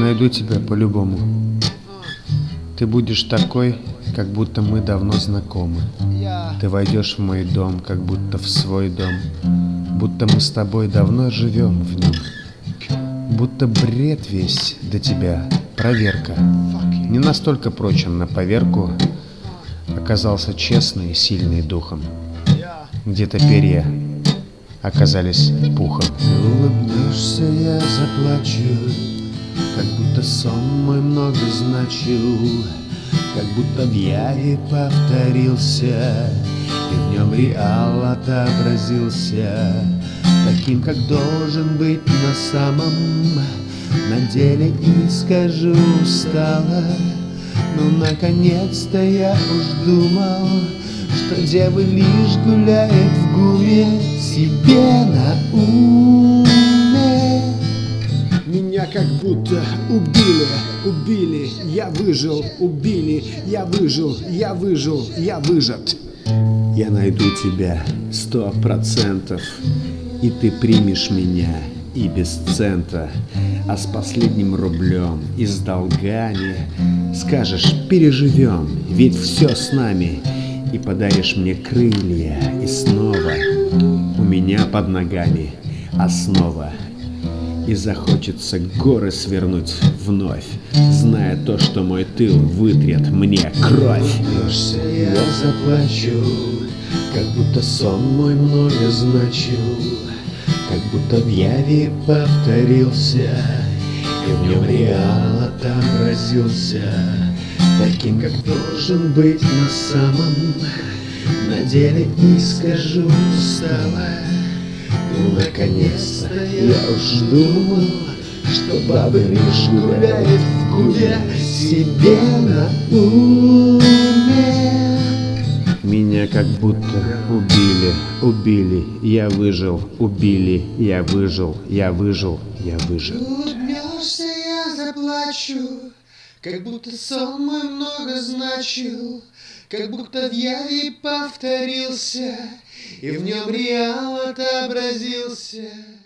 найду тебя по-любому. Ты будешь такой, как будто мы давно знакомы. Ты войдешь в мой дом, как будто в свой дом. Будто мы с тобой давно живем в нем. Будто бред весь до тебя, проверка. Не настолько прочен на поверку. Оказался честный и сильный духом. Где-то перья оказались пухом. Ты улыбнешься, я заплачу, как будто сон мой много значил, как будто в яве повторился, и в нем реал отобразился, таким, как должен быть на самом на деле. И скажу устало, но наконец-то я уж думал, что девы лишь гуляет в гуме себе на уме. Меня как будто убили, я выжил, убили, я выжил, я выжил, я выжат. Я найду тебя 100%, и ты примешь меня и без цента, а с последним рублем и с долгами скажешь: переживем, ведь все с нами, и подаришь мне крылья, и снова у меня под ногами основа. И захочется горы свернуть вновь, зная то, что мой тыл вытрет мне кровь. Я заплачу, как будто сон мой много значил, как будто в яве повторился, и в нем реал отобразился, таким, как должен быть на самом на деле. И скажу устало, ну наконец-то я уж думал, что бабы лишь гуляет в губе себе на уме. Меня как будто убили, я выжил, убили, я выжил, я выжил, я выжил. Улыбнешься, я заплачу, как будто сон мой много значил, как будто в яве повторился, и в нем реал отобразился.